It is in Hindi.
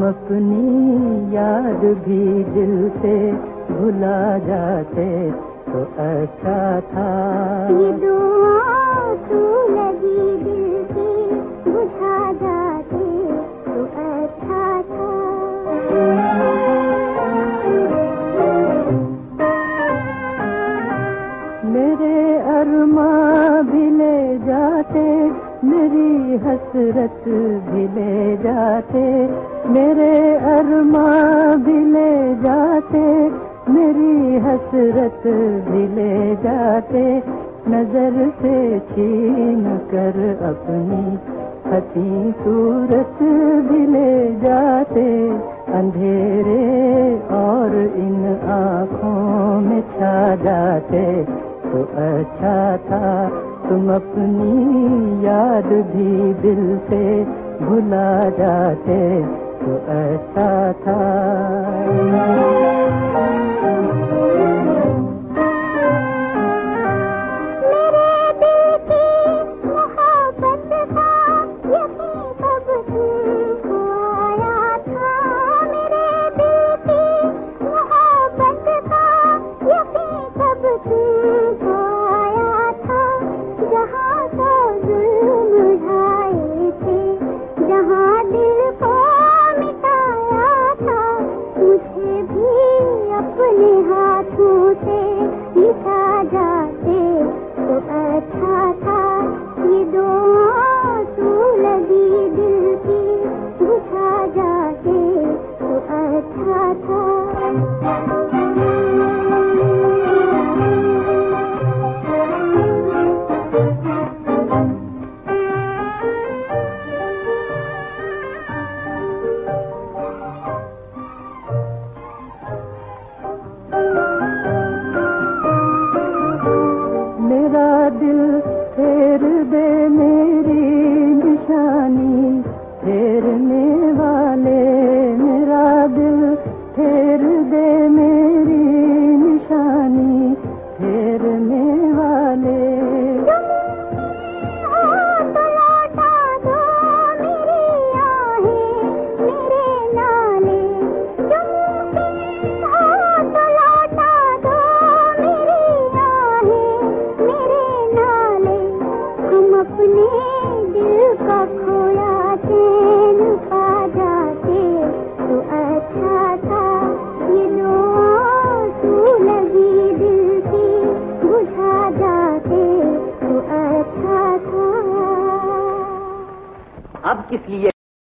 अपनी याद भी दिल से भुला जाते तो अच्छा था। ये दुआ तू लगी दिल की बुझा जाते तो अच्छा था। मेरे अरमां भी ले जाते, मेरी हसरत भी ले जाते, मेरे अरमां भी ले जाते, मेरी हसरत भी ले जाते, नजर से छीन कर अपनी हसी सूरत भी ले जाते। अंधेरे और इन आँखों में छा जाते तो अच्छा था। तुम अपनी याद भी दिल से भुला जाते तो अच्छा था। मेरा दिल फेर दे मेरी निशानी फेरने वाले, मेरा दिल फेर दे मेरी निशानी फेरने वाले। अब किस लिए